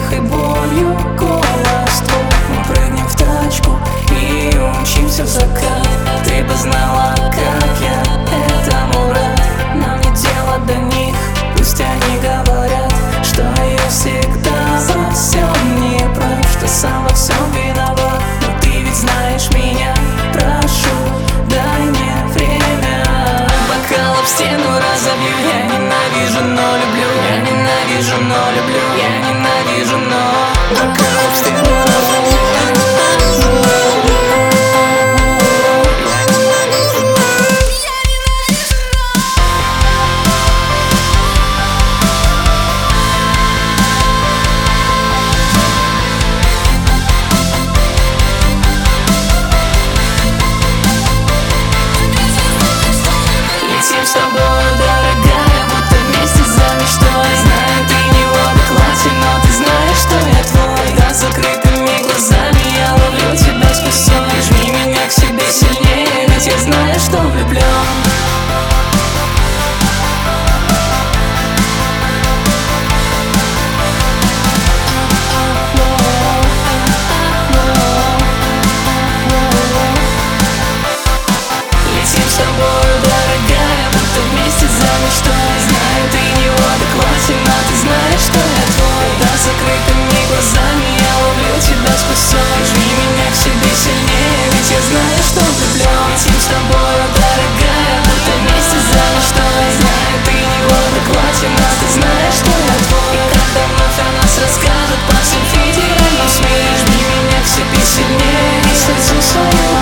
тихой болью голос твой. Мы прыгнем в тачку и умчимся в закат. Ты бы знала, как я этому рад. Нам не дело до них, пусть они говорят, что я всегда во всем не прав, что сам во всем виноват. Но ты ведь знаешь меня, прошу, дай мне время. Бокал об стену разобью, я ненавижу, но люблю. Я ненавижу, но люблю. Я ненавижу, но бокал об стену разобью. Летим с тобой, дорогая, будто вместе за мечтой. Знаю, ты не в адеквате, но ты знаешь, что я твой. Да, с закрытыми глазами я ловлю тебя сквозь сон. Жми меня к себе сильнее, ведь я знаю, что влюблен. Летим с тобой, дорогая, будто вместе за мечтой. Знаю, ты не в адеквате, но ты знаешь, что я твой. Да, с закрытыми глазами я ловлю тебя сквозь сон. Жми меня к себе сильнее, ведь я знаю, что влюблен. Летим с тобой, дорогая, будто вместе за мечтой. Знаю, ты не в адеквате, но ты знаешь, что я твой. И когда вновь о нас расскажут по всем федеральным СМИ, жми меня к себе сильнее и сердцу свою